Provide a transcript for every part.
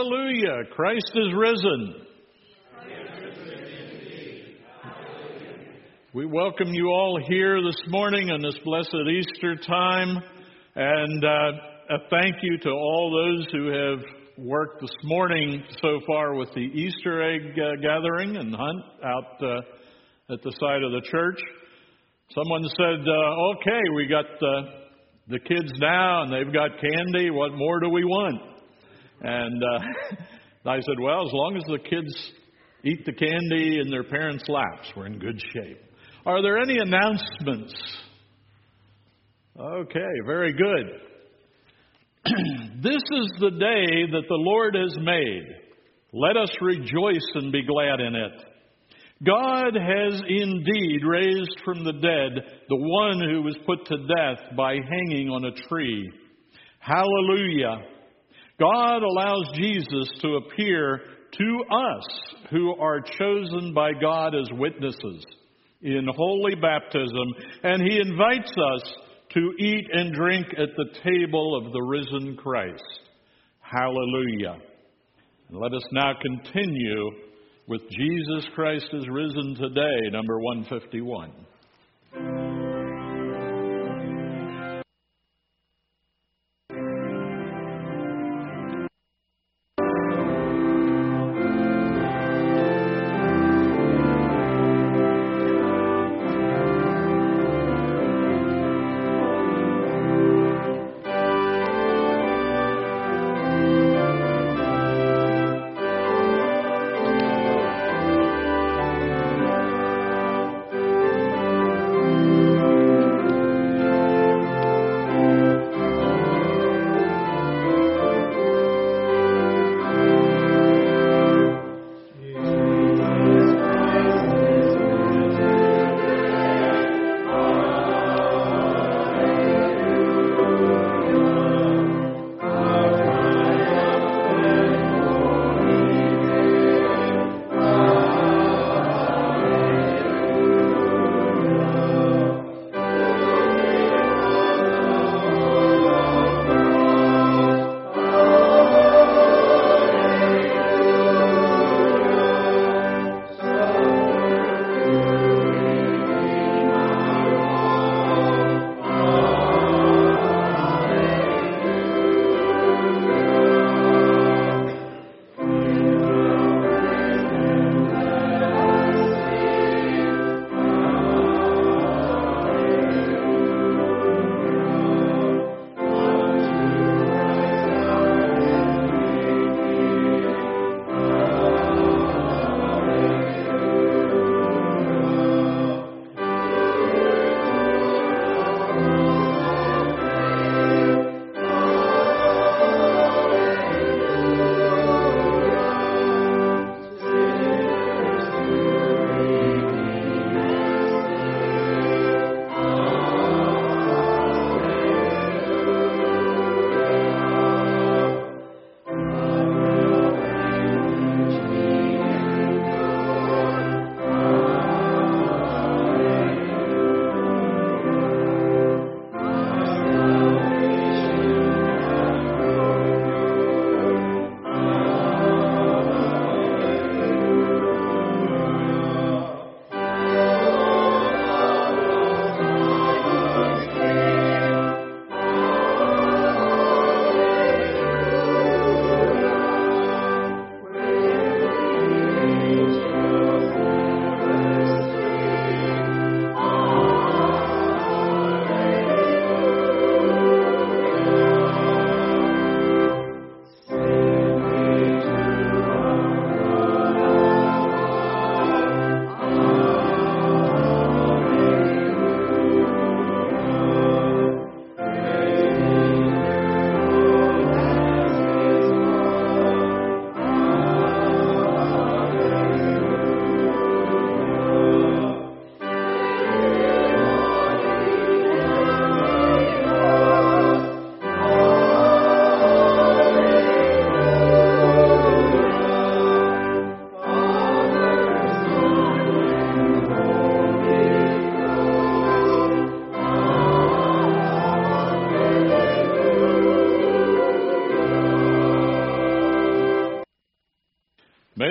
Hallelujah! Christ is risen. We welcome you all here this morning on this blessed Easter time, and a thank you to all those who have worked this morning so far with the Easter egg gathering and hunt out at the side of the church. Someone said, okay, we got the kids now and they've got candy. What more do we want? And I said, well, as long as the kids eat the candy in their parents' laps, we're in good shape. Are there any announcements? Okay, very good. This is the day that the Lord has made. Let us rejoice and be glad in it. God has indeed raised from the dead the one who was put to death by hanging on a tree. Hallelujah. God allows Jesus to appear to us who are chosen by God as witnesses in holy baptism, and He invites us to eat and drink at the table of the risen Christ. Hallelujah. And let us now continue with Jesus Christ is risen today, number 151.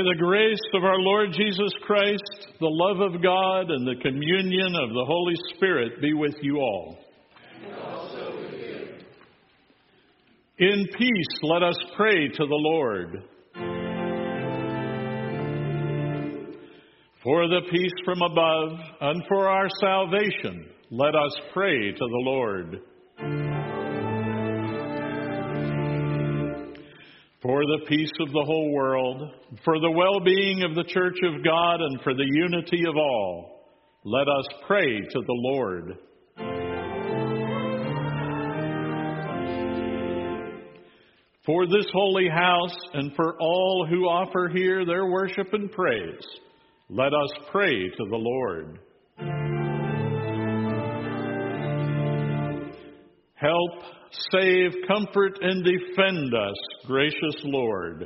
May the grace of our Lord Jesus Christ, the love of God, and the communion of the Holy Spirit be with you all. And also with you. In peace, let us pray to the Lord. For the peace from above and for our salvation, let us pray to the Lord. For the peace of the whole world, for the well-being of the Church of God, and for the unity of all, let us pray to the Lord. For this holy house and for all who offer here their worship and praise, let us pray to the Lord. Help, save, comfort, and defend us, gracious Lord.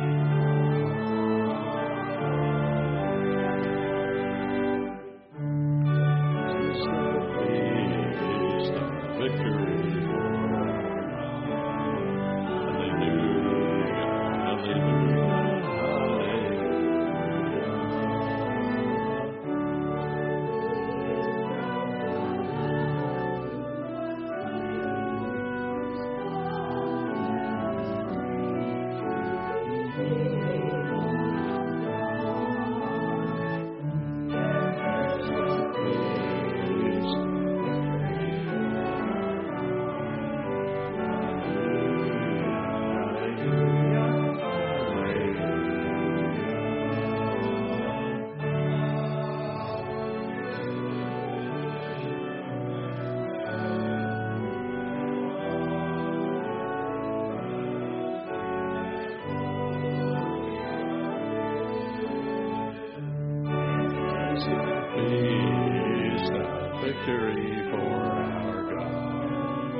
Victory for our God.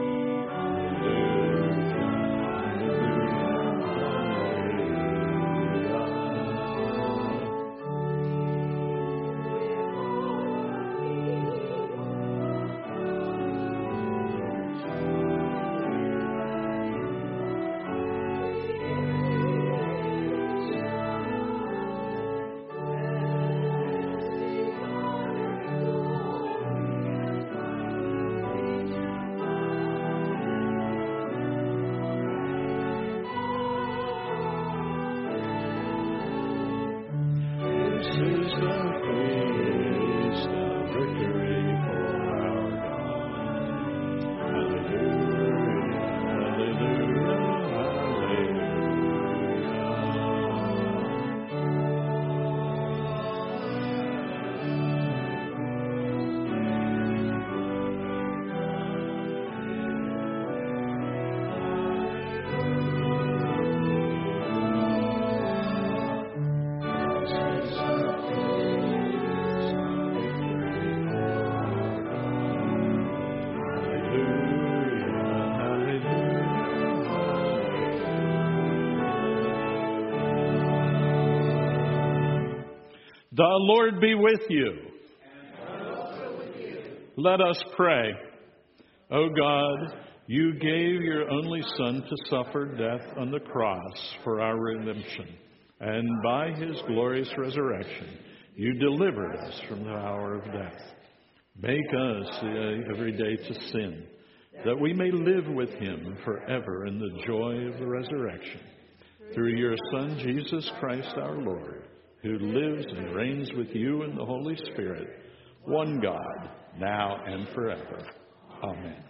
The Lord be with you. And also with you. Let us pray. O God, you gave your only Son to suffer death on the cross for our redemption, and by his glorious resurrection, you delivered us from the hour of death. Make us every day to sin, that we may live with him forever in the joy of the resurrection. Through your Son, Jesus Christ our Lord, who lives and reigns with you in the Holy Spirit, one God, now and forever. Amen.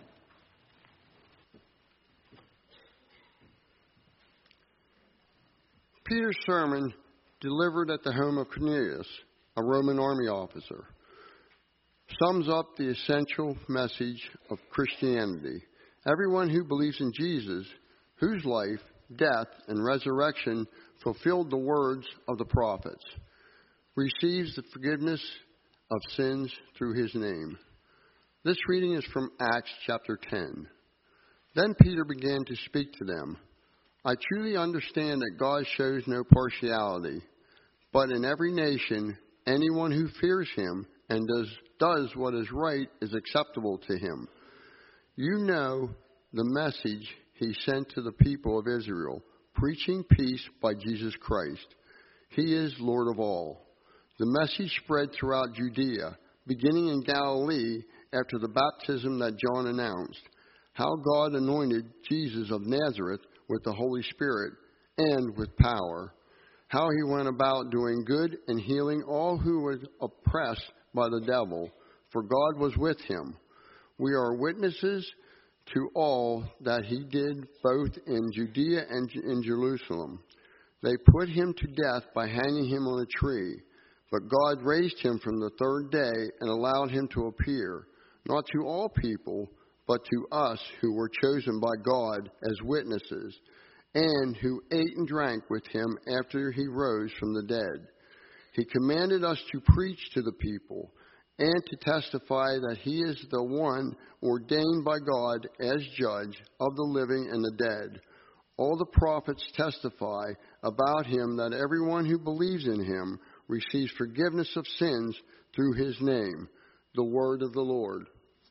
Peter's sermon, delivered at the home of Cornelius, a Roman army officer, sums up the essential message of Christianity. Everyone who believes in Jesus, whose life, death, and resurrection fulfilled the words of the prophets, receives the forgiveness of sins through his name. This reading is from Acts chapter 10. Then Peter began to speak to them. I truly understand that God shows no partiality, but in every nation, anyone who fears him and does what is right is acceptable to him. You know the message he sent to the people of Israel, preaching peace by Jesus Christ. He is Lord of all. The message spread throughout Judea, beginning in Galilee after the baptism that John announced, how God anointed Jesus of Nazareth with the Holy Spirit and with power, how he went about doing good and healing all who were oppressed by the devil, for God was with him. We are witnesses to all that he did both in Judea and in Jerusalem. They put him to death by hanging him on a tree, but God raised him from the third day and allowed him to appear, not to all people, but to us who were chosen by God as witnesses, and who ate and drank with him after he rose from the dead. He commanded us to preach to the people and to testify that he is the one ordained by God as judge of the living and the dead. All the prophets testify about him that everyone who believes in him receives forgiveness of sins through his name. The word of the Lord.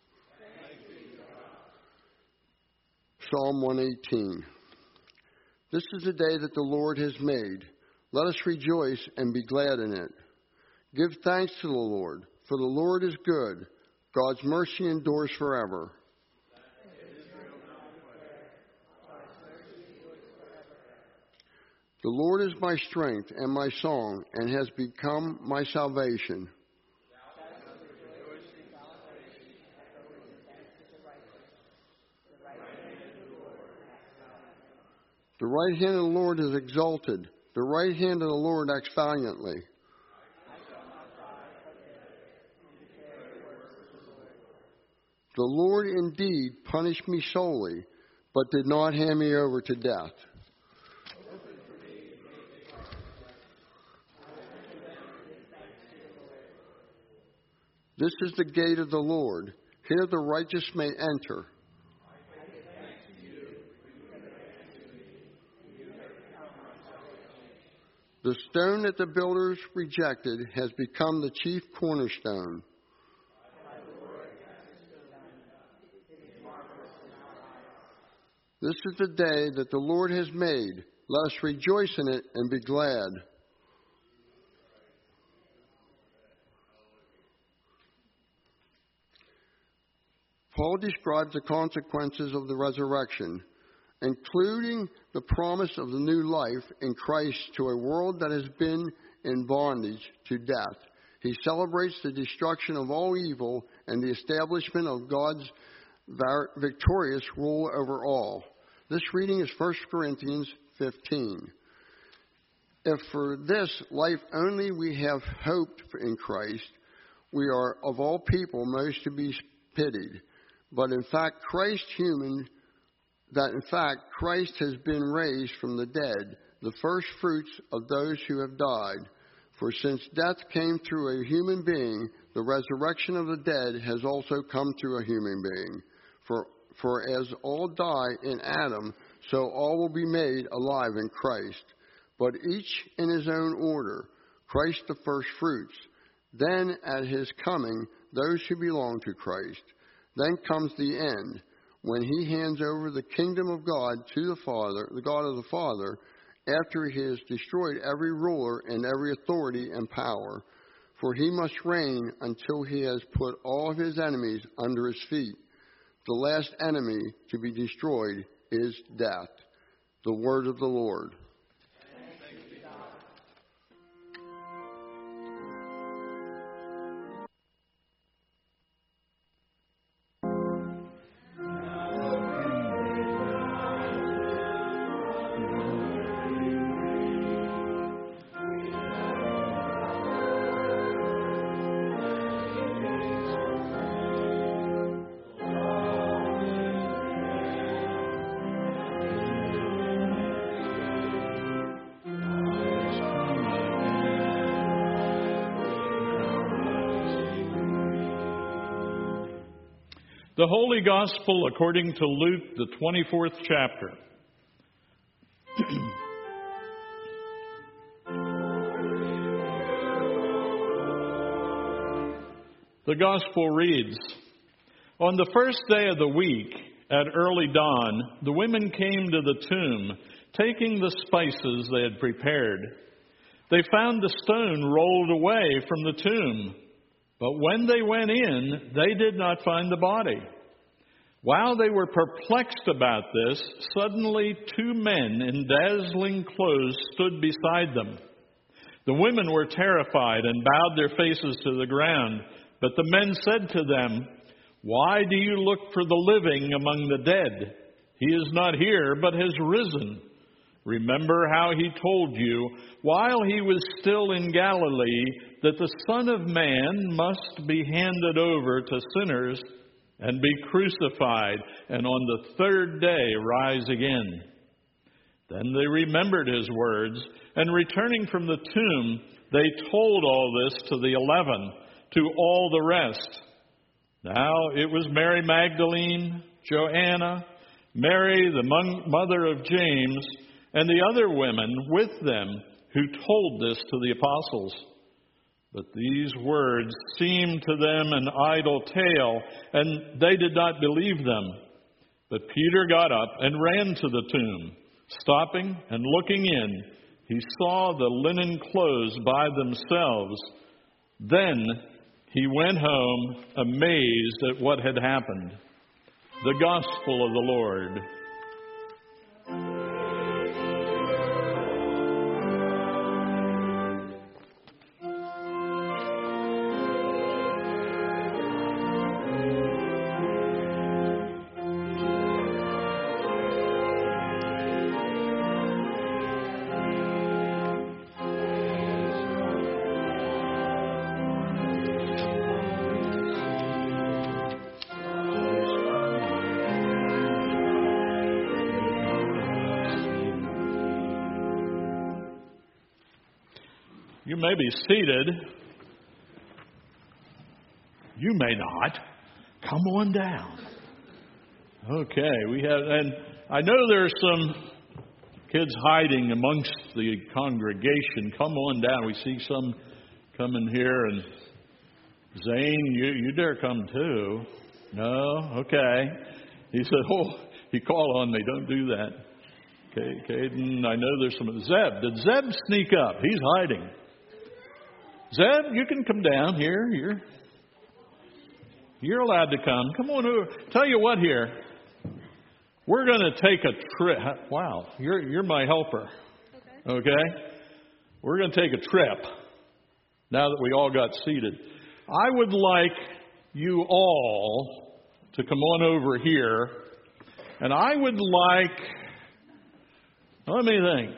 Psalm 118. This is the day that the Lord has made. Let us rejoice and be glad in it. Give thanks to the Lord, for the Lord is good. God's mercy endures forever. The Lord is my strength and my song, and has become my salvation. The right hand of the Lord is exalted. The right hand of the Lord acts valiantly. The Lord indeed punished me sorely, but did not hand me over to death. This is the gate of the Lord. Here the righteous may enter. The stone that the builders rejected has become the chief cornerstone. This is the day that the Lord has made. Let us rejoice in it and be glad. Paul describes the consequences of the resurrection, including the promise of the new life in Christ to a world that has been in bondage to death. He celebrates the destruction of all evil and the establishment of God's victorious rule over all. This reading is 1 Corinthians 15. If for this life only we have hoped in Christ, we are of all people most to be pitied. But in fact, Christ has been raised from the dead, the first fruits of those who have died. For since death came through a human being, the resurrection of the dead has also come through a human being. For as all die in Adam, so all will be made alive in Christ. But each in his own order. Christ the first fruits. Then at his coming, those who belong to Christ. Then comes the end, when he hands over the kingdom of God to the Father, the God of the Father, after he has destroyed every ruler and every authority and power. For he must reign until he has put all of his enemies under his feet. The last enemy to be destroyed is death. The word of the Lord. The Holy Gospel according to Luke, the 24th chapter. The Gospel reads, On the first day of the week, at early dawn, the women came to the tomb, taking the spices they had prepared. They found the stone rolled away from the tomb, but when they went in, they did not find the body. While they were perplexed about this, suddenly 2 men in dazzling clothes stood beside them. The women were terrified and bowed their faces to the ground. But the men said to them, "Why do you look for the living among the dead? He is not here, but has risen. Remember how he told you, while he was still in Galilee, that the Son of Man must be handed over to sinners and be crucified, and on the 3rd day rise again." Then they remembered his words, and returning from the tomb, they told all this to the 11, to all the rest. Now it was Mary Magdalene, Joanna, Mary the mother of James, and the other women with them who told this to the apostles. But these words seemed to them an idle tale, and they did not believe them. But Peter got up and ran to the tomb. Stopping and looking in, he saw the linen clothes by themselves. Then he went home amazed at what had happened. The Gospel of the Lord. You may be seated. You may not. Come on down. Okay, and I know there's some kids hiding amongst the congregation. Come on down. We see some coming here, and Zane, you dare come too. No? Okay. He said, he called on me. Don't do that. Okay, Caden, I know there's some. Zeb. Did Zeb sneak up? He's hiding. Zeb, you can come down here. You're allowed to come. Come on over. Tell you what here. We're going to take a trip. Wow, you're my helper. Okay? We're going to take a trip now that we all got seated. I would like you all to come on over here. And I would like, let me think,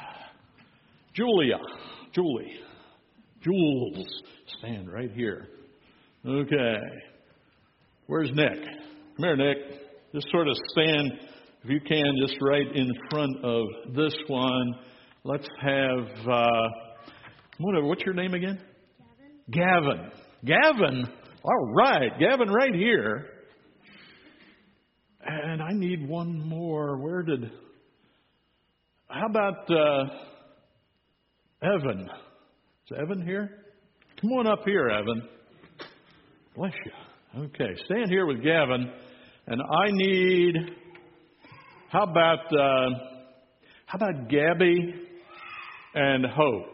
Jules, stand right here. Okay. Where's Nick? Come here, Nick. Just sort of stand, if you can, just right in front of this one. Let's have, what's your name again? Gavin. All right. Gavin right here. And I need one more. How about Evan? Is Evan here? Come on up here, Evan. Bless you. Okay, stand here with Gavin. And I need, how about Gabby and Hope?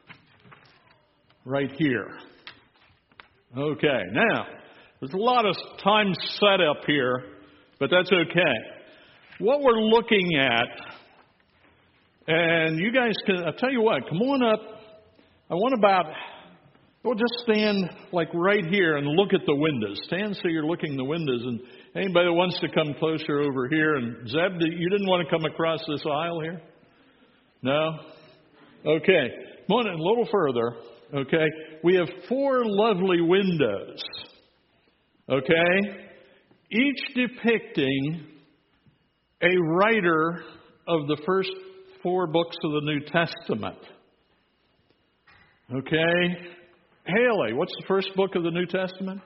Right here. Okay, now, there's a lot of time set up here, but that's okay. What we're looking at, and you guys can, I'll tell you what, come on up. I want just stand like right here and look at the windows. Stand so you're looking the windows. And anybody that wants to come closer over here. And Zeb, you didn't want to come across this aisle here? No? Okay. Come on a little further. Okay. We have 4 lovely windows. Okay. Each depicting a writer of the first 4 books of the New Testament. Okay. Haley, what's the first book of the New Testament?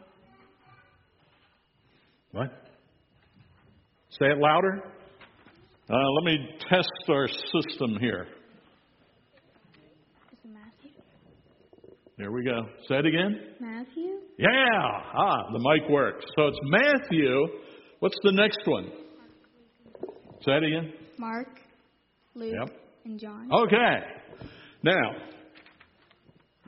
What? Say it louder. Let me test our system here. Is it Matthew? There we go. Say it again. Matthew? Yeah. The mic works. So it's Matthew. What's the next one? Say it again. Mark, Luke, Yep. and John. Okay. Now,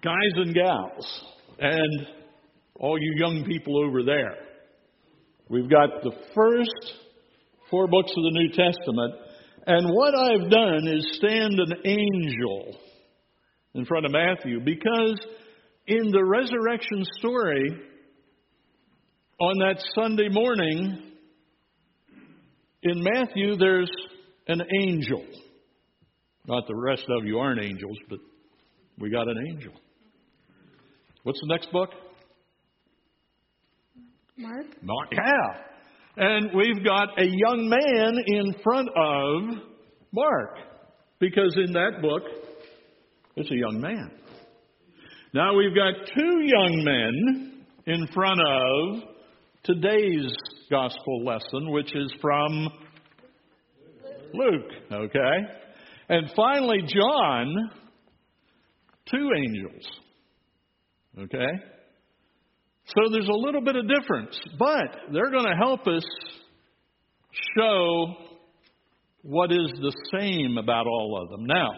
guys and gals, and all you young people over there. We've got the first 4 books of the New Testament, and what I've done is stand an angel in front of Matthew, because in the resurrection story, on that Sunday morning, in Matthew, there's an angel. Not the rest of you aren't angels, but we got an angel. What's the next book? Mark? Yeah. And we've got a young man in front of Mark, because in that book, it's a young man. Now we've got 2 young men in front of today's gospel lesson, which is from Luke, okay? And finally, John, 2 angels, okay? So there's a little bit of difference, but they're going to help us show what is the same about all of them. Now,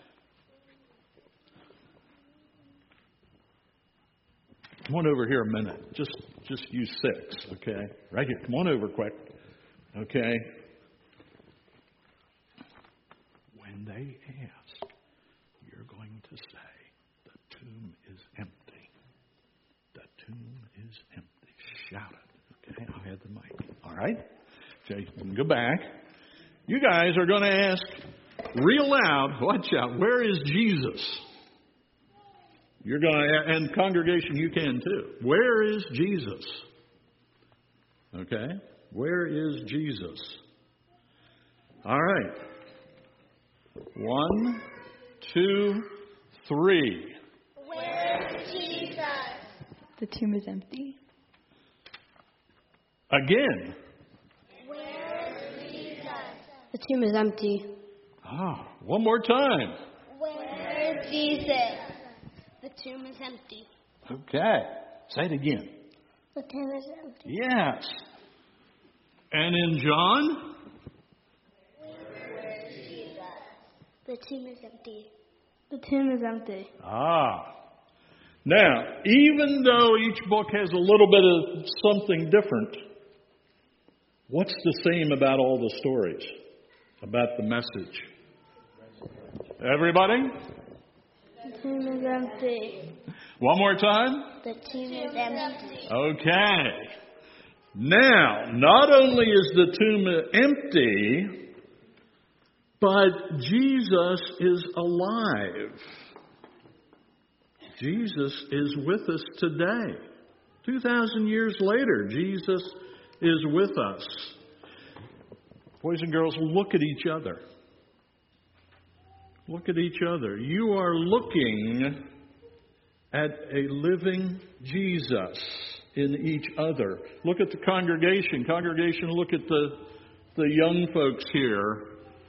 come on over here a minute. Just you 6, okay? Right here. Come on over quick, okay? When they ask, you're going to say, the tomb is empty. The tomb is empty. Shout it, okay? I'll have the mic. All right? Okay, you can go back. You guys are going to ask real loud, watch out, where is Jesus? You're going to, and congregation, you can too. Where is Jesus? Okay? Where is Jesus? All right. 1, 2, 3. Where's Jesus? The tomb is empty. Again. Where's Jesus? The tomb is empty. One more time. Where's Jesus? The tomb is empty. Okay. Say it again. The tomb is empty. Yes. And in John? Where's Jesus? The tomb is empty. The tomb is empty. Now, even though each book has a little bit of something different, what's the same about all the stories? About the message? Everybody? The tomb is empty. One more time? The tomb is empty. Okay. Now, not only is the tomb empty, but Jesus is alive. Jesus is with us today. 2,000 years later, Jesus is with us. Boys and girls, look at each other. Look at each other. You are looking at a living Jesus in each other. Look at the congregation. Congregation, look at the young folks here.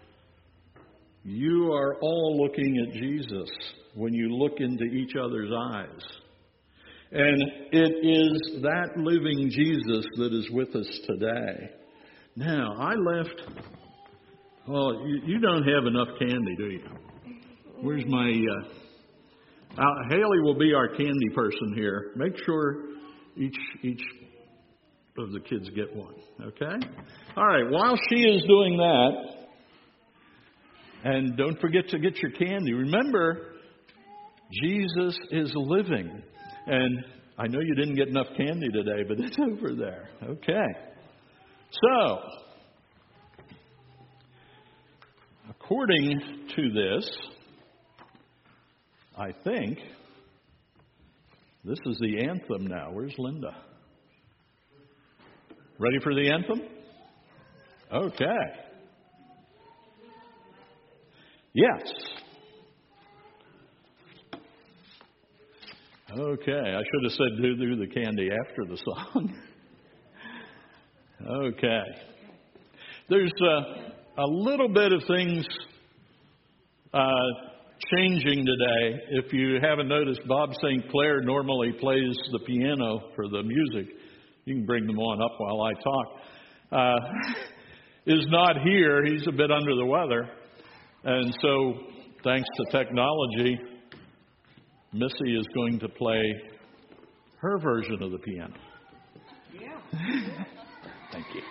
You are all looking at Jesus when you look into each other's eyes. And it is that living Jesus that is with us today. Now, I left... Well, you don't have enough candy, do you? Where's my... Haley will be our candy person here. Make sure each of the kids get one, okay? All right, while she is doing that, and don't forget to get your candy. Remember, Jesus is living. And I know you didn't get enough candy today, but it's over there. Okay. So, according to this, I think this is the anthem now. Where's Linda? Ready for the anthem? Okay. Yes. Okay. I should have said do the candy after the song. Okay. There's a little bit of things changing today. If you haven't noticed, Bob St. Clair normally plays the piano for the music. You can bring them on up while I talk. Is not here. He's a bit under the weather. And so, thanks to technology, Missy is going to play her version of the piano. Yeah. Thank you.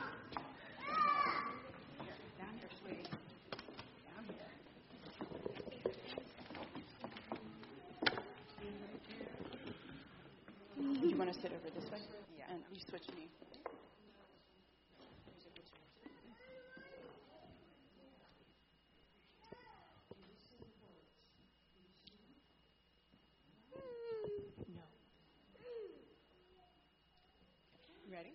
You want to sit over this way? Yeah. And you switch me. No. Ready?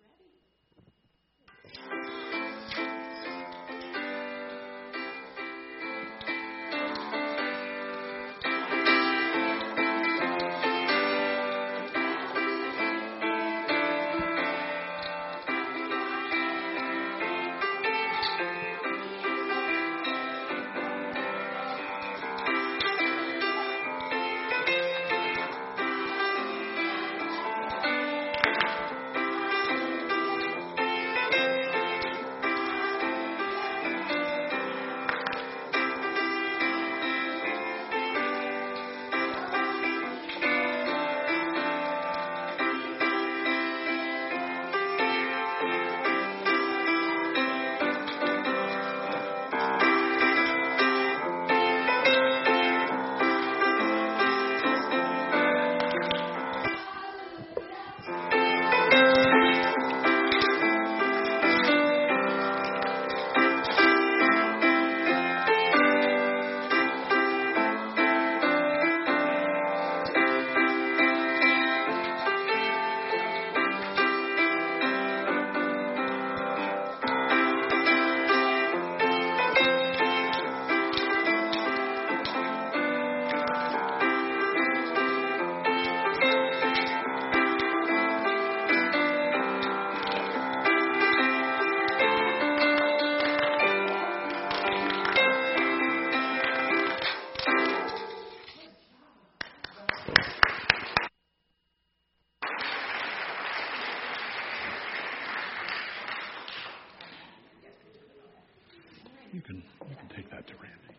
You can take that to Randy.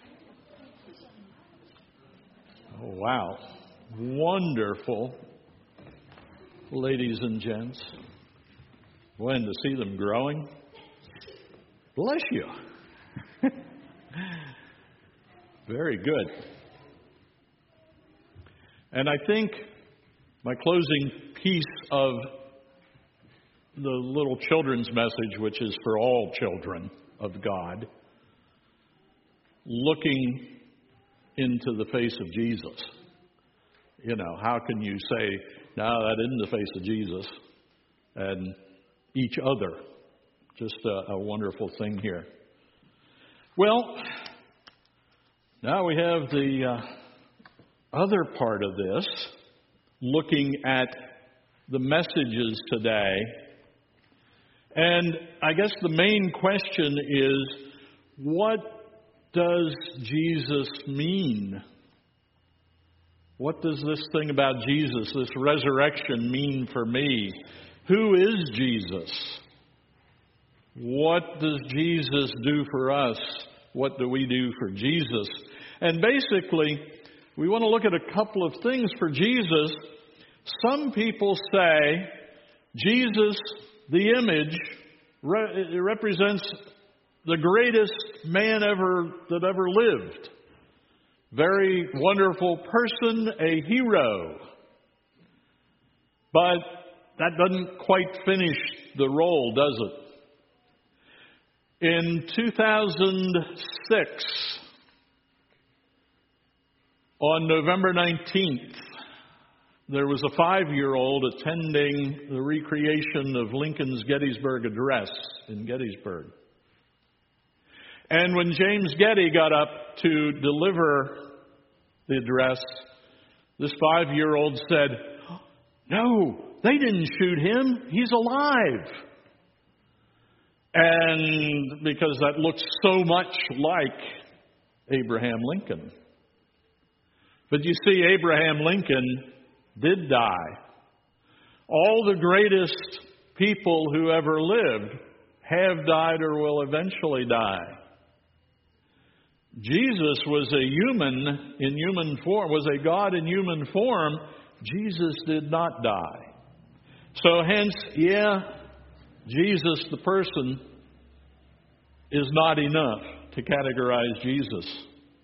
Oh, wow. Wonderful, ladies and gents. When to see them growing. Bless you. Very good. And I think my closing piece of the little children's message, which is for all children of God, looking into the face of Jesus. You know, how can you say, no, that isn't the face of Jesus, and each other? Just a wonderful thing here. Well, now we have the other part of this, looking at the messages today. And I guess the main question is, what does Jesus mean? What does this thing about Jesus, this resurrection, mean for me? Who is Jesus? What does Jesus do for us? What do we do for Jesus? And basically, we want to look at a couple of things for Jesus. Some people say Jesus, the image, represents the greatest man that ever lived. Very wonderful person, a hero. But that doesn't quite finish the role, does it? In 2006, on November 19th, there was a 5-year-old attending the recreation of Lincoln's Gettysburg Address in Gettysburg. And when James Getty got up to deliver the address, this 5-year-old said, "No, they didn't shoot him. He's alive." And because that looks so much like Abraham Lincoln. But you see, Abraham Lincoln did die. All the greatest people who ever lived have died or will eventually die. Jesus was a human in human form, was a God in human form. Jesus did not die. So hence, Jesus, the person, is not enough to categorize Jesus.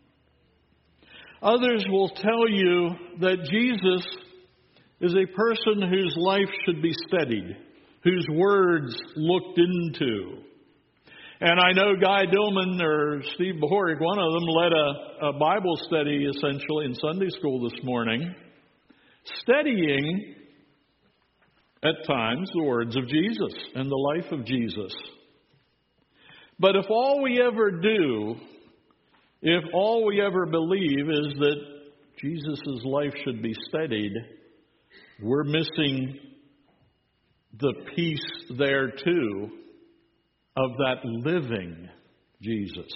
Others will tell you that Jesus is a person whose life should be studied, whose words looked into. And I know Guy Dillman or Steve Bohorik, one of them, led a Bible study essentially in Sunday school this morning, studying at times the words of Jesus and the life of Jesus. But if all we ever do, if all we ever believe is that Jesus' life should be studied, we're missing the piece there too of that living Jesus.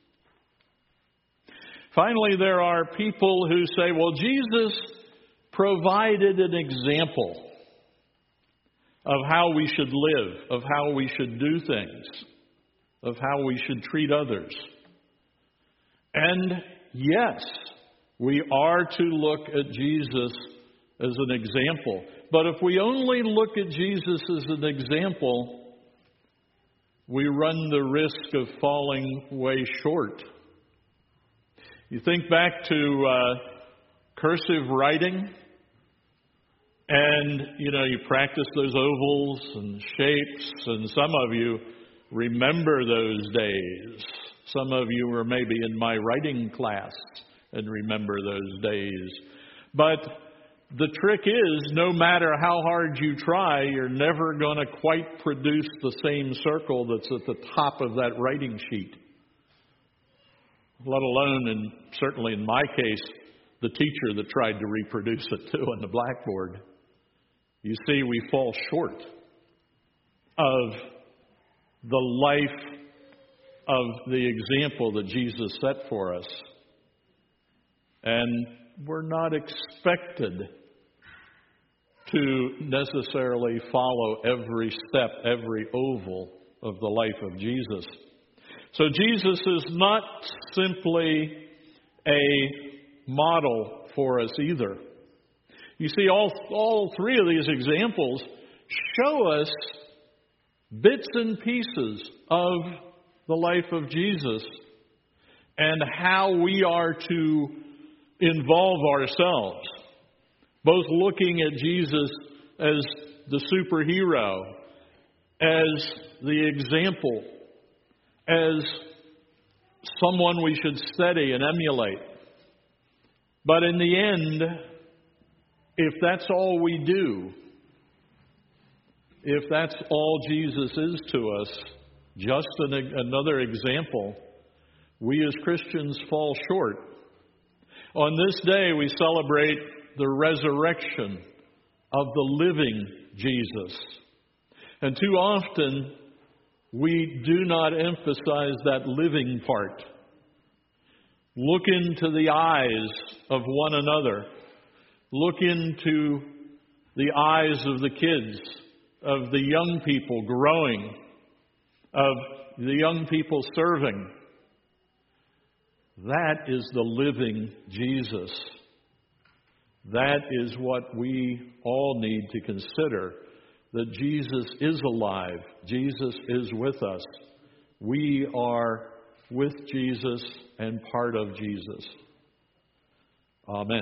Finally, there are people who say, well, Jesus provided an example of how we should live, of how we should do things, of how we should treat others. And yes, we are to look at Jesus as an example. But if we only look at Jesus as an example, we run the risk of falling way short. You think back to cursive writing, and you practice those ovals and shapes, and some of you remember those days. Some of you were maybe in my writing class and remember those days. But the trick is, no matter how hard you try, you're never going to quite produce the same circle that's at the top of that writing sheet. Let alone, and certainly in my case, the teacher that tried to reproduce it too on the blackboard. You see, we fall short of the life of the example that Jesus set for us. And we're not expected to necessarily follow every step, every oval of the life of Jesus. So Jesus is not simply a model for us either. You see, all three of these examples show us bits and pieces of the life of Jesus and how we are to involve ourselves, both looking at Jesus as the superhero, as the example, as someone we should study and emulate. But in the end, if that's all we do, if that's all Jesus is to us, just another example, we as Christians fall short. On this day, we celebrate the resurrection of the living Jesus. And too often, we do not emphasize that living part. Look into the eyes of one another. Look into the eyes of the kids, of the young people growing, of the young people serving. That is the living Jesus. That is what we all need to consider, that Jesus is alive. Jesus is with us. We are with Jesus and part of Jesus. Amen.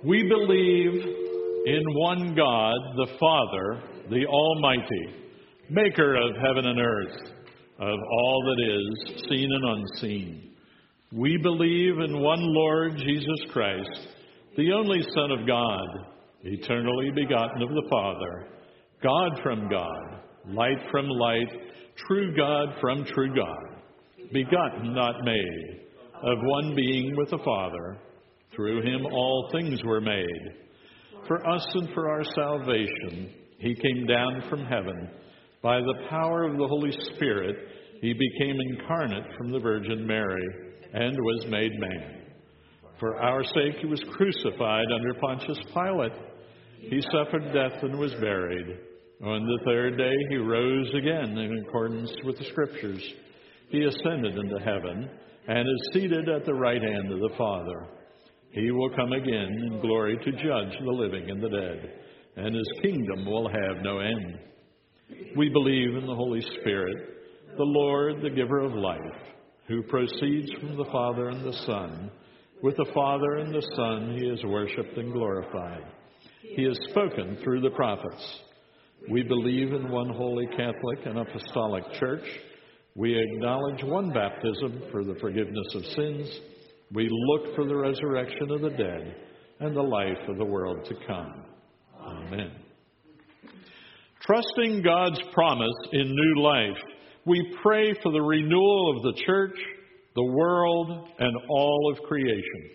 We believe in one God, the Father, the Almighty, maker of heaven and earth, of all that is, seen and unseen. We believe in one Lord Jesus Christ, the only Son of God, eternally begotten of the Father, God from God, light from light, true God from true God, begotten, not made, of one being with the Father. Through him all things were made. For us and for our salvation, he came down from heaven. By the power of the Holy Spirit, he became incarnate from the Virgin Mary and was made man. For our sake, he was crucified under Pontius Pilate. He suffered death and was buried. On the third day, he rose again in accordance with the Scriptures. He ascended into heaven and is seated at the right hand of the Father. He will come again in glory to judge the living and the dead, and his kingdom will have no end. We believe in the Holy Spirit, the Lord, the giver of life, who proceeds from the Father and the Son. With the Father and the Son he is worshipped and glorified. He has spoken through the prophets. We believe in one holy Catholic and Apostolic Church. We acknowledge one baptism for the forgiveness of sins. We look for the resurrection of the dead and the life of the world to come. Amen. Trusting God's promise in new life, we pray for the renewal of the church, the world, and all of creation.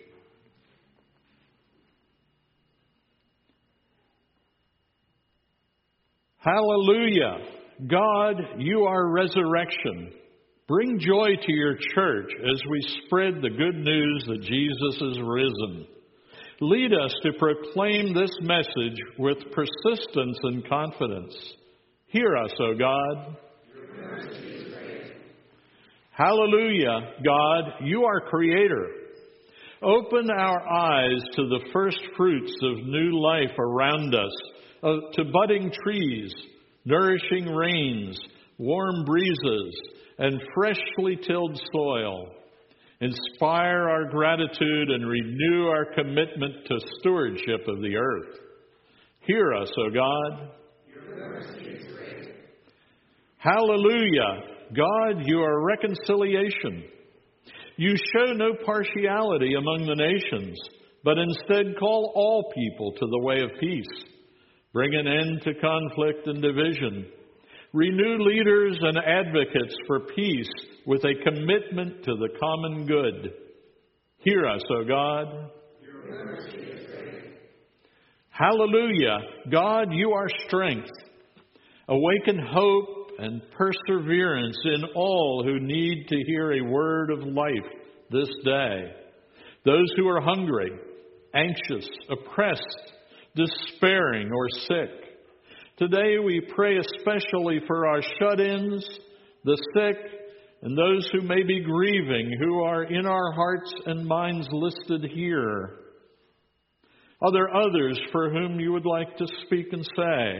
Hallelujah! God, you are resurrection. Bring joy to your church as we spread the good news that Jesus is risen. Lead us to proclaim this message with persistence and confidence. Hear us, O God. Your mercy is great. Hallelujah, God, you are creator. Open our eyes to the first fruits of new life around us, to budding trees, nourishing rains, warm breezes, and freshly tilled soil. Inspire our gratitude and renew our commitment to stewardship of the earth. Hear us, O God. Your mercy is great. Hallelujah. God, you are reconciliation. You show no partiality among the nations, but instead call all people to the way of peace. Bring an end to conflict and division. Renew leaders and advocates for peace with a commitment to the common good. Hear us, O God. Your mercy is great. Hallelujah. God, you are strength. Awaken hope and perseverance in all who need to hear a word of life this day. Those who are hungry, anxious, oppressed, despairing, or sick. Today we pray especially for our shut-ins, the sick, and those who may be grieving, who are in our hearts and minds listed here. Are there others for whom you would like to speak and say?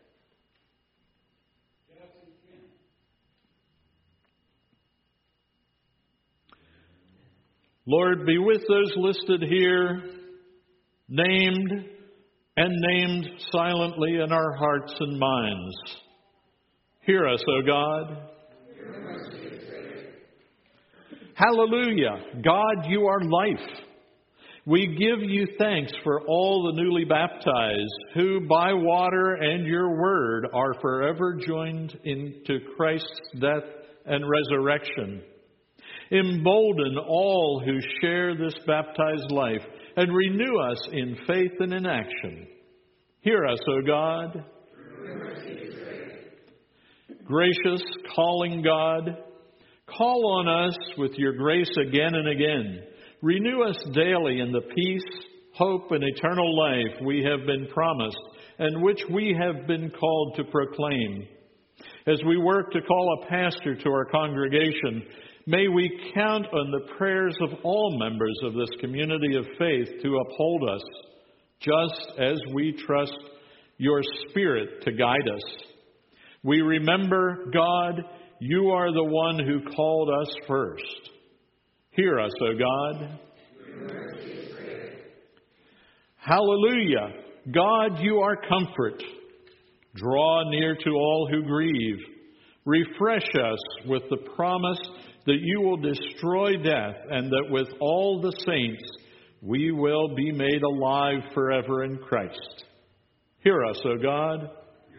Lord, be with those listed here, named and named silently in our hearts and minds. Hear us, O God. Your mercy is great. Hallelujah. God, you are life. We give you thanks for all the newly baptized who, by water and your word, are forever joined into Christ's death and resurrection. Embolden all who share this baptized life and renew us in faith and in action. Hear us, O God. Your mercy is great. Gracious, calling God, call on us with your grace again and again. Renew us daily in the peace, hope, and eternal life we have been promised and which we have been called to proclaim. As we work to call a pastor to our congregation, may we count on the prayers of all members of this community of faith to uphold us, just as we trust your Spirit to guide us. We remember, God, you are the one who called us first. Hear us, O God. Your mercy is great. Hallelujah! God, you are comfort. Draw near to all who grieve. Refresh us with the promise that you will destroy death, and that with all the saints we will be made alive forever in Christ. Hear us, O God.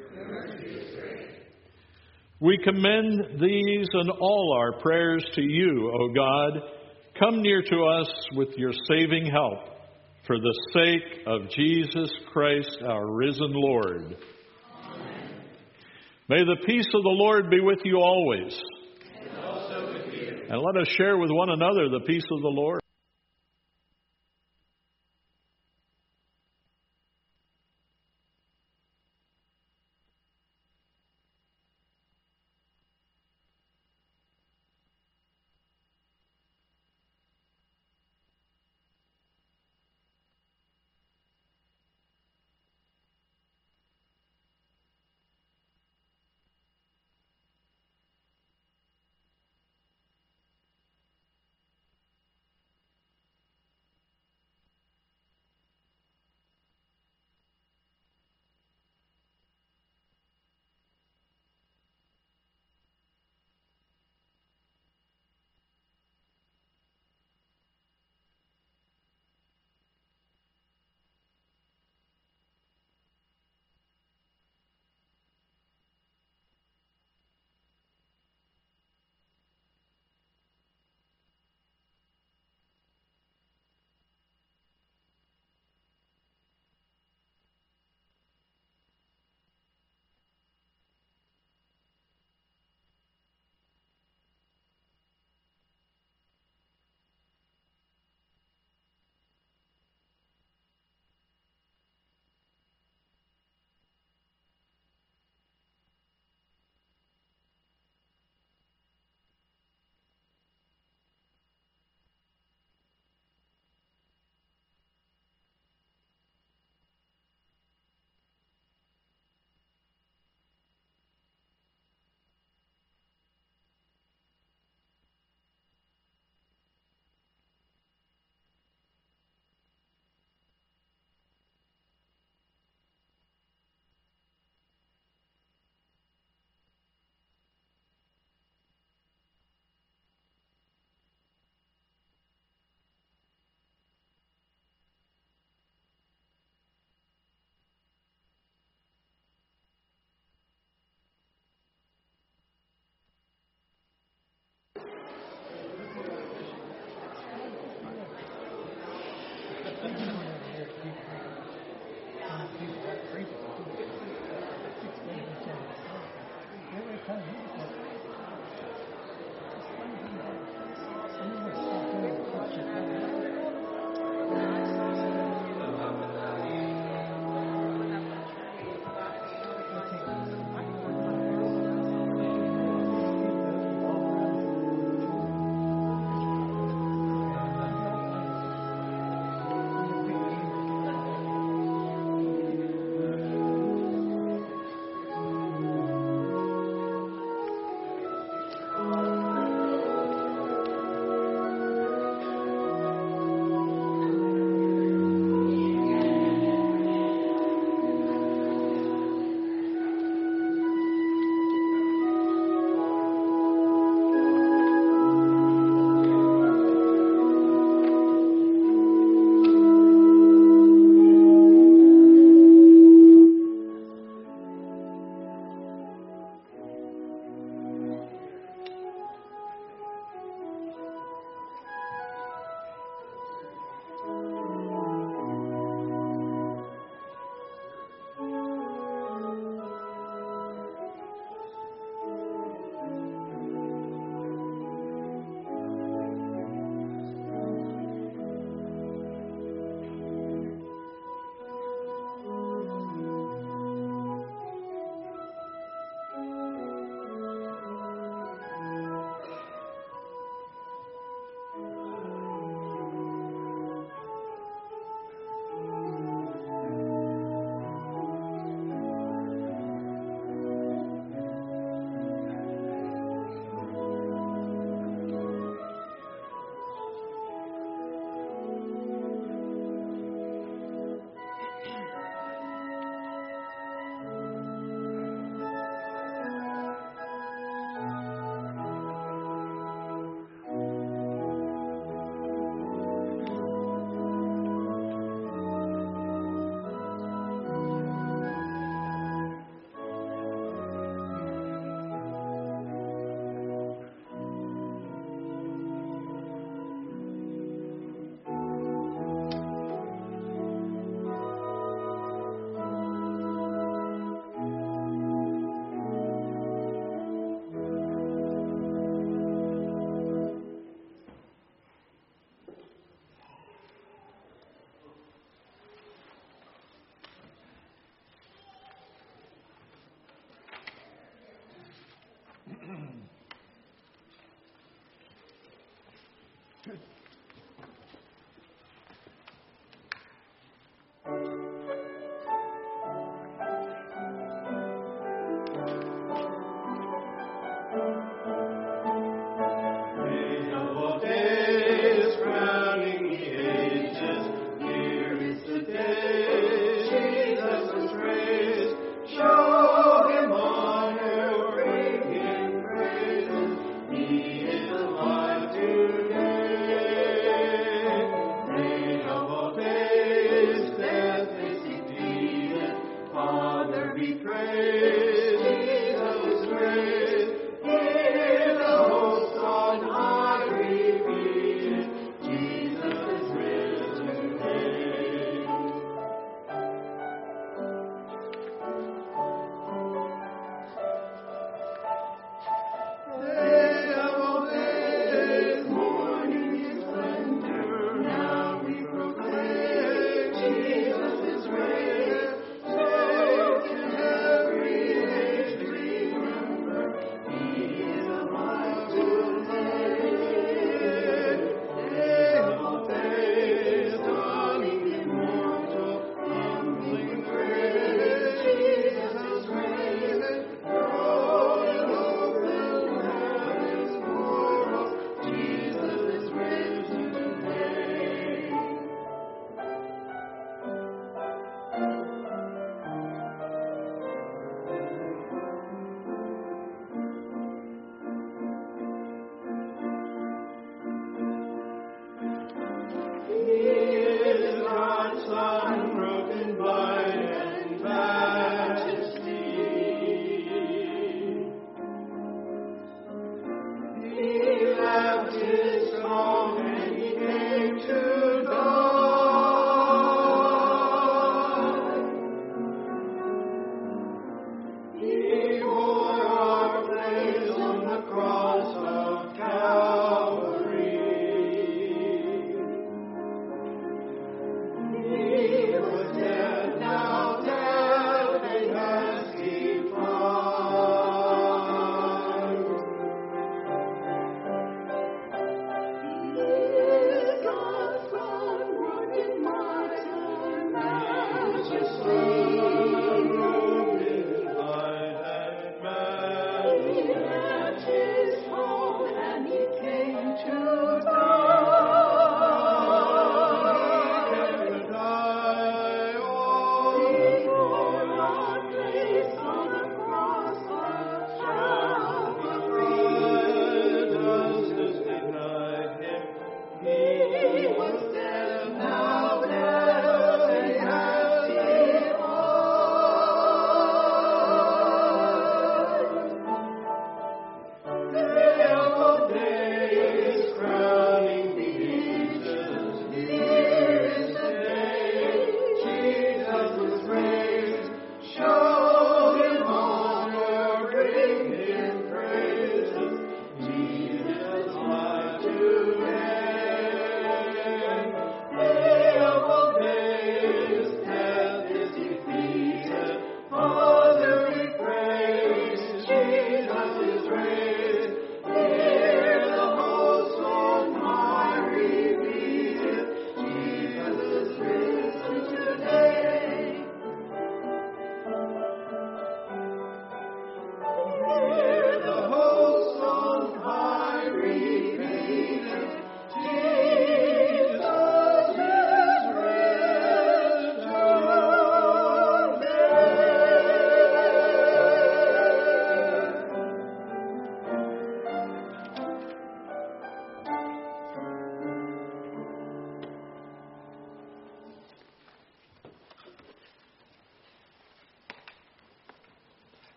We commend these and all our prayers to you, O God. Come near to us with your saving help, for the sake of Jesus Christ, our risen Lord. Amen. May the peace of the Lord be with you always. And also with you. And let us share with one another the peace of the Lord.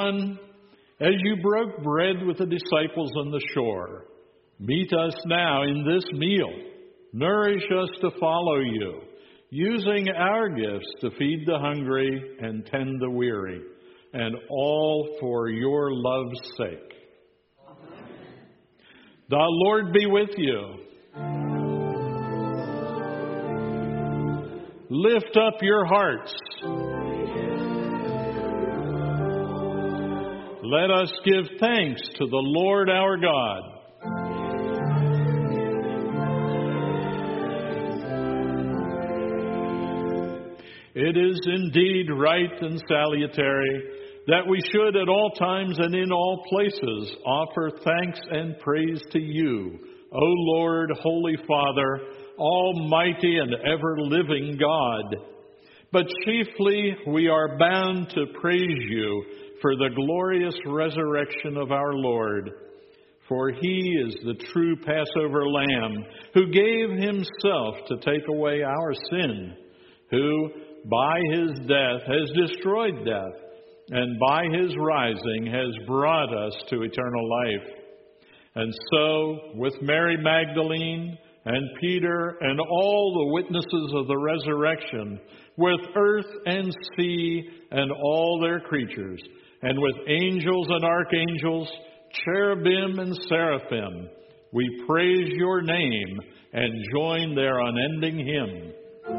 Son, as you broke bread with the disciples on the shore, meet us now in this meal. Nourish us to follow you, using our gifts to feed the hungry and tend the weary, and all for your love's sake. Amen. The Lord be with you. Lift up your hearts. Let us give thanks to the Lord our God. It is indeed right and salutary that we should at all times and in all places offer thanks and praise to you, O Lord, Holy Father, Almighty and ever-living God. But chiefly we are bound to praise you for the glorious resurrection of our Lord. For he is the true Passover Lamb, who gave himself to take away our sin, who by his death has destroyed death, and by his rising has brought us to eternal life. And so, with Mary Magdalene and Peter and all the witnesses of the resurrection, with earth and sea and all their creatures, and with angels and archangels, cherubim and seraphim, we praise your name and join their unending hymn.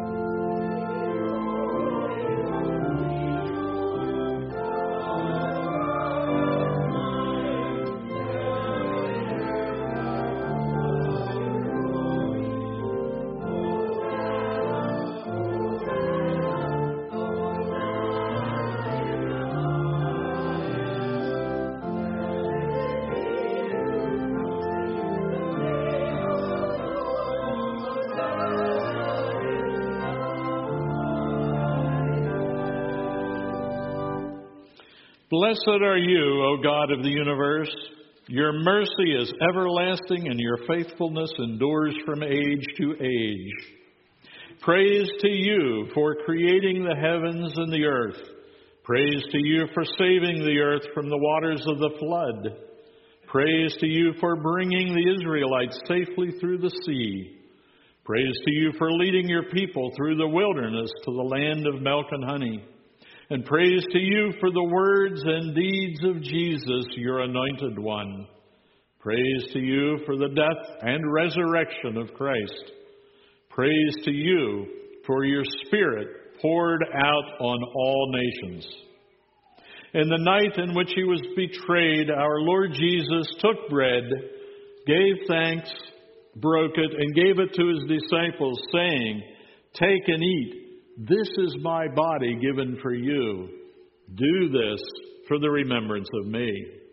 Blessed are you, O God of the universe. Your mercy is everlasting, and your faithfulness endures from age to age. Praise to you for creating the heavens and the earth. Praise to you for saving the earth from the waters of the flood. Praise to you for bringing the Israelites safely through the sea. Praise to you for leading your people through the wilderness to the land of milk and honey. And praise to you for the words and deeds of Jesus, your anointed one. Praise to you for the death and resurrection of Christ. Praise to you for your Spirit poured out on all nations. In the night in which he was betrayed, our Lord Jesus took bread, gave thanks, broke it, and gave it to his disciples, saying, "Take and eat. This is my body given for you. Do this for the remembrance of me."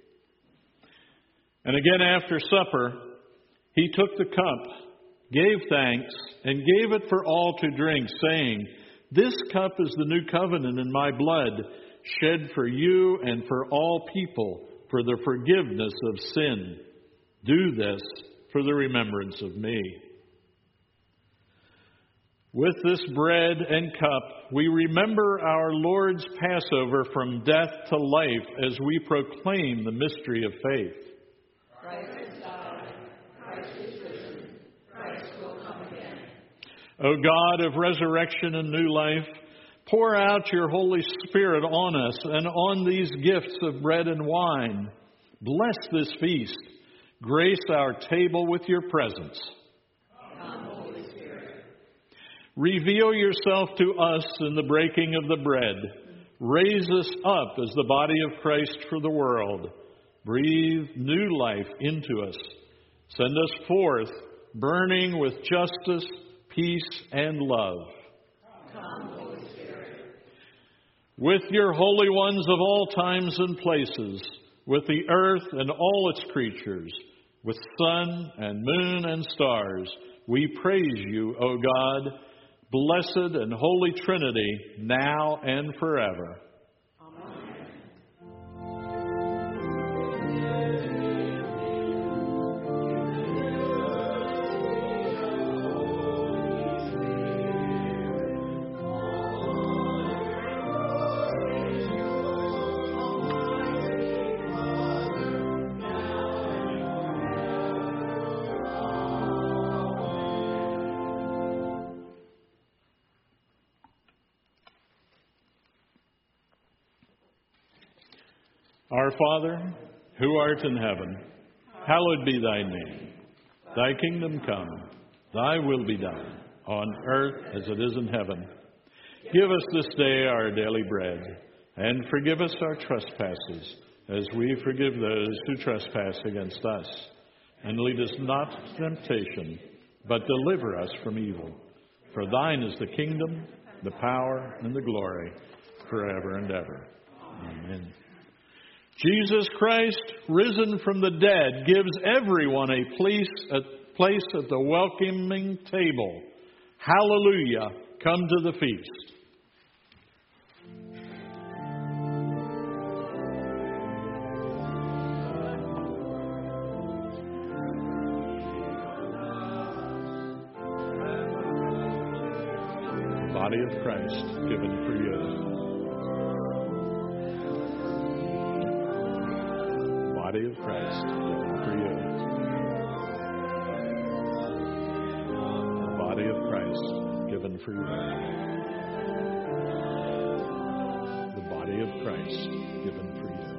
And again after supper, he took the cup, gave thanks, and gave it for all to drink, saying, "This cup is the new covenant in my blood, shed for you and for all people for the forgiveness of sin. Do this for the remembrance of me." With this bread and cup, we remember our Lord's Passover from death to life as we proclaim the mystery of faith. Christ has died. Christ is risen. Christ will come again. O God of resurrection and new life, pour out your Holy Spirit on us and on these gifts of bread and wine. Bless this feast. Grace our table with your presence. Reveal yourself to us in the breaking of the bread. Raise us up as the body of Christ for the world. Breathe new life into us. Send us forth, burning with justice, peace, and love. Come, Holy Spirit. With your holy ones of all times and places, with the earth and all its creatures, with sun and moon and stars, we praise you, O God, blessed and holy Trinity, now and forever. Amen. Our Father, who art in heaven, hallowed be thy name. Thy kingdom come, thy will be done, on earth as it is in heaven. Give us this day our daily bread, and forgive us our trespasses, as we forgive those who trespass against us. And lead us not to temptation, but deliver us from evil. For thine is the kingdom, the power, and the glory, forever and ever. Amen. Jesus Christ, risen from the dead, gives everyone a place at the welcoming table. Hallelujah! Come to the feast. The body of Christ given for you. Body of Christ given for you. The body of Christ given for you. The body of Christ given for you.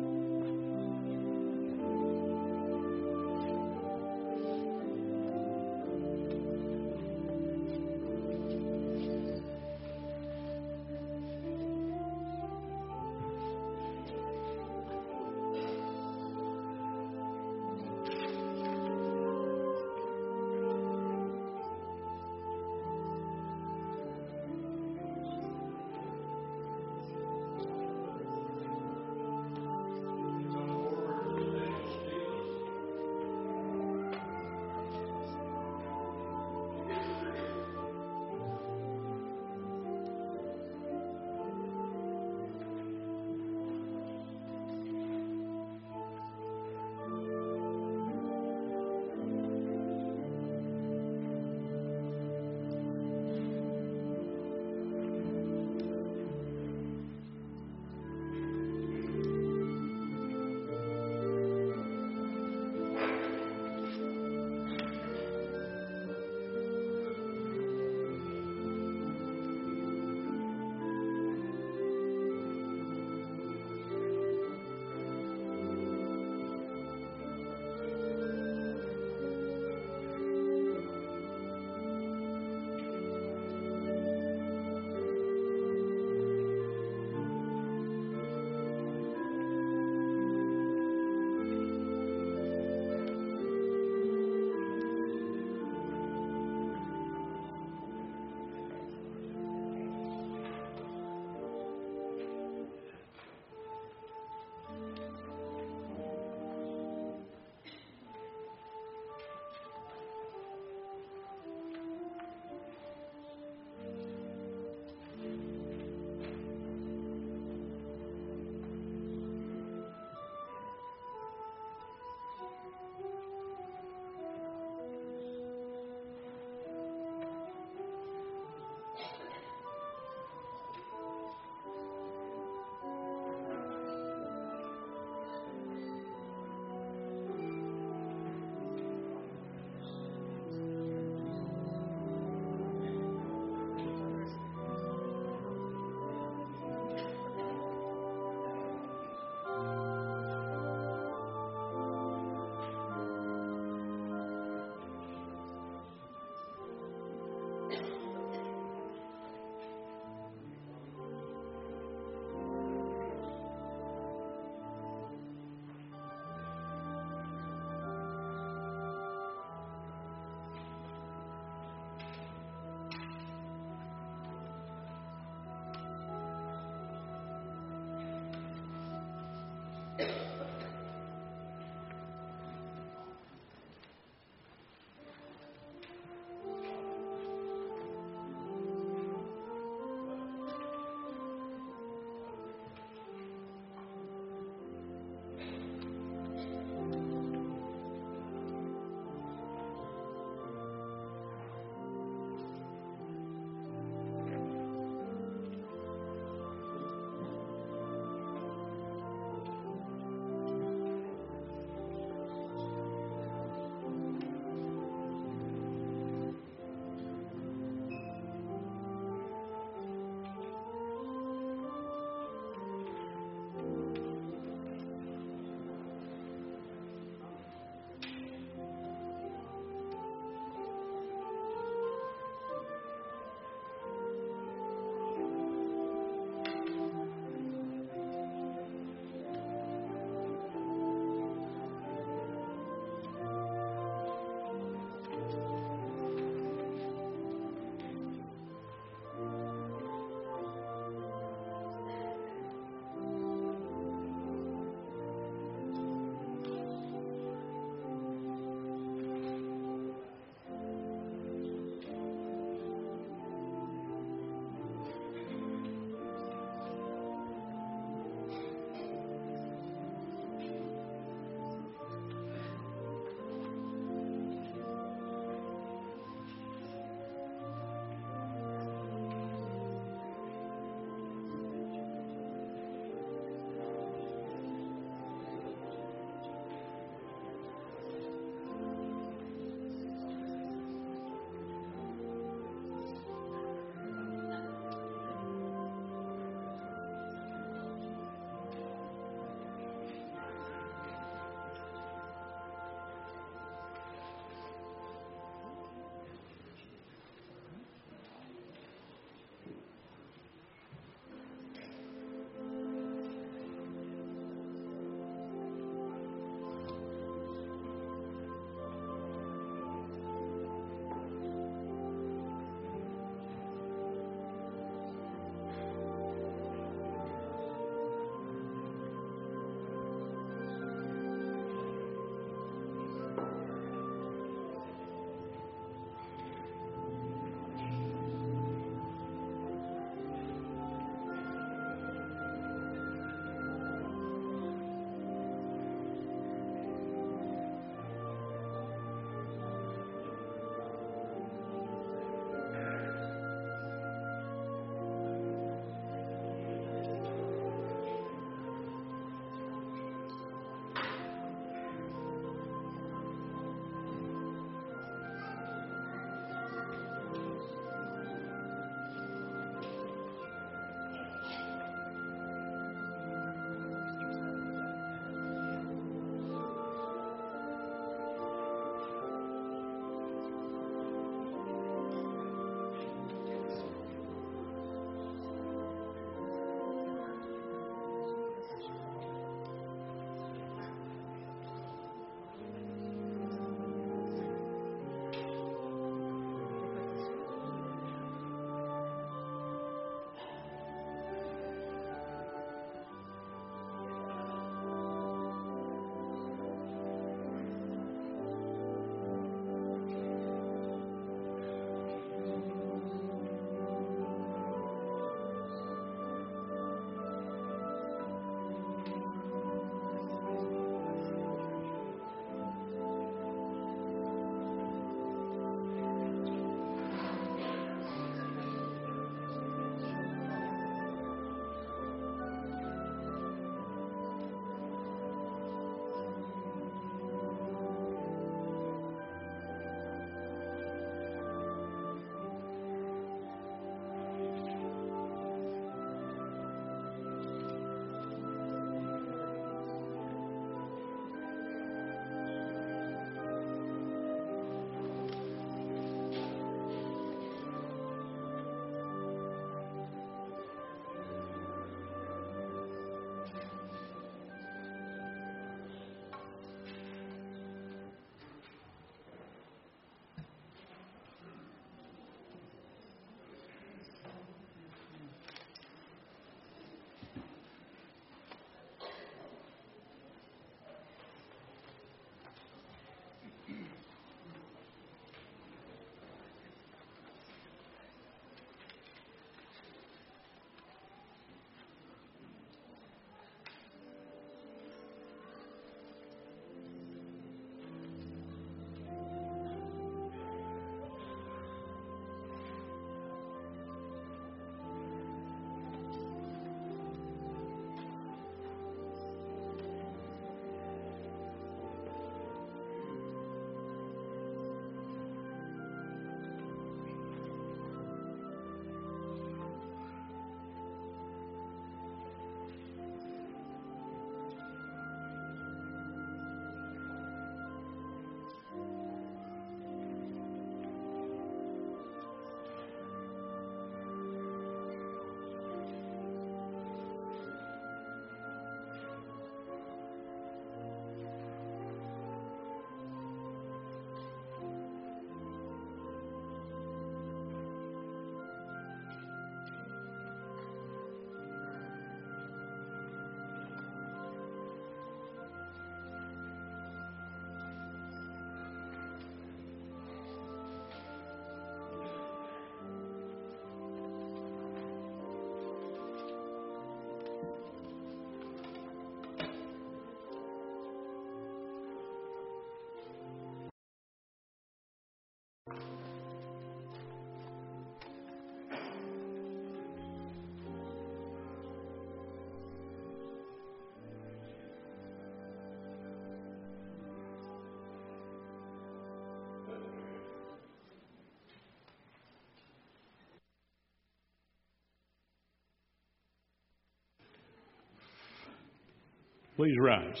Please rise.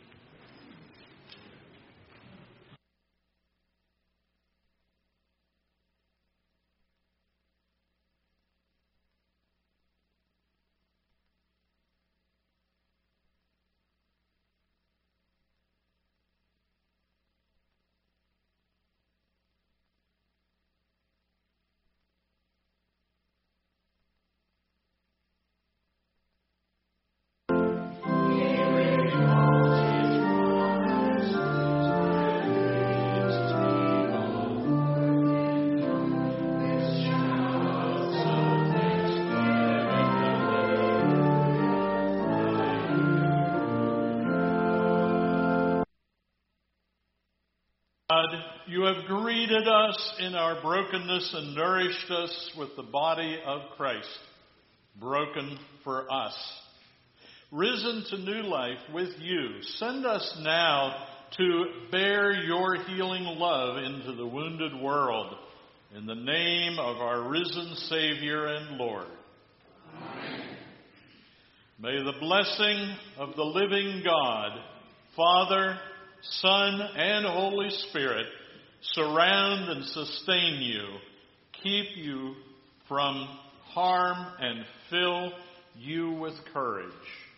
God, you have greeted us in our brokenness and nourished us with the body of Christ, broken for us. Risen to new life with you, send us now to bear your healing love into the wounded world. In the name of our risen Savior and Lord. Amen. May the blessing of the living God, Father, Son, and Holy Spirit surround and sustain you, keep you from harm, and fill you with courage.